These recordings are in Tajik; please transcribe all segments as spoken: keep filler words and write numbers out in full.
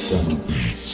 Sunny Beats.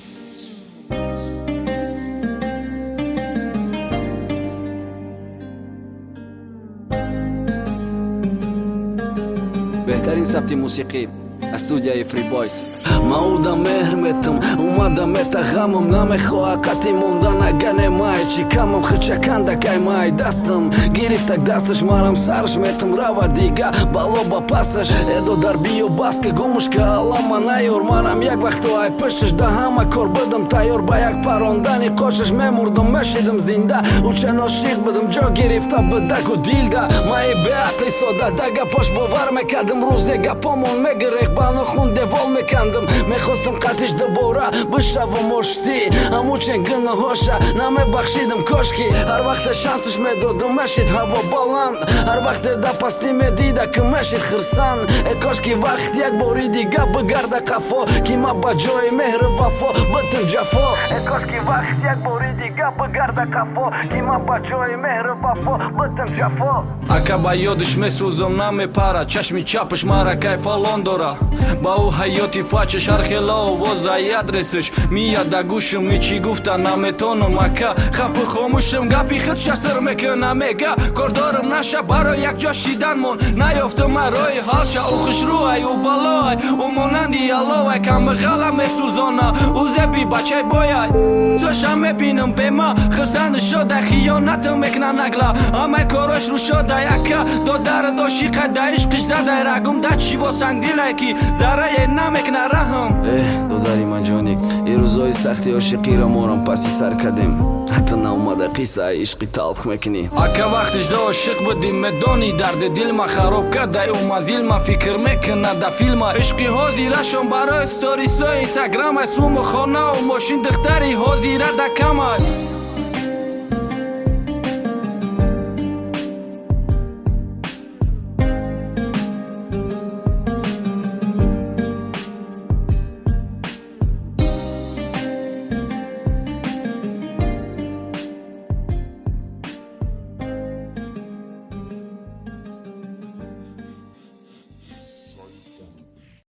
بهترین سبت موسیقی استودیوی فری بایس. мауда меҳрметам умада метағамам намехоҳа қатъи мондан агане май чӣ камам хичаканда кай май дастам гирифтак дасташ марам сарш метам рава дига бало ба пасаш эдо дар биё баска гумушка алама наёр марам як вақто ай пишташ да ҳама кор бидам тайёр ба як парондани қошаш мемурдам мешидам зинда учен ошиқ бидам ҷо гирифта бидагу дилда маи беақли сода да гапош бовар мекардам рӯзе гапомон мегирех ба нохун девол мекандам мехостам қатиш дубора бишавам оштӣ ҳамучен гуноҳоша намебахшидам кошки ҳар вақте шансаш медодам мешид ҳаво баланд ҳар вақте да пастӣ медида ки мешид хирсан э кошки вақт як бори дига бигарда қафо ки ма ба ҷои меҳру вафо битм ҷафо э кошки вақт як бори дига бигарда қафо ки ма ба ҷои меҳру вафо битм ҷафо ака ба ёдиш месӯзам намепара чашми чапаш мара кайфалон дора ба ӯ ҳаёти фачаш ҳархела овозаи адресаш мияд да гӯшам и чӣ гуфта наметонам ака хапу хомӯшам гапи хирча сир мекуна мега кор дорам наша барои якҷо шидан мон наёфтам марои ҳалша ӯ хушрӯай ӯ балоай ӯ монанди аловай камбағала месӯзона ӯ зеби бачаи бояй зоша мебинам бема хирсанда шода хиёнатам мекна нагла ҳамаи корош рӯ шодай ака додару дошиқай да ишқиш задай рагум да чиво сангдилай ки зарае намекна раҳм э додари ман ҷоник ин рӯзҳои сахти ошиқиро морам паси сар кардем ҳатто наомада қиссаи ишқи талх мекунӣ ака вақтиш да ошиқ будим медони дарди дилма хароб кардай ӯ мазилма фикр мекуна да филма ишқи ҳозирашон барои сторисои инстаграмай суму хонау мошин духтари ҳозира да камай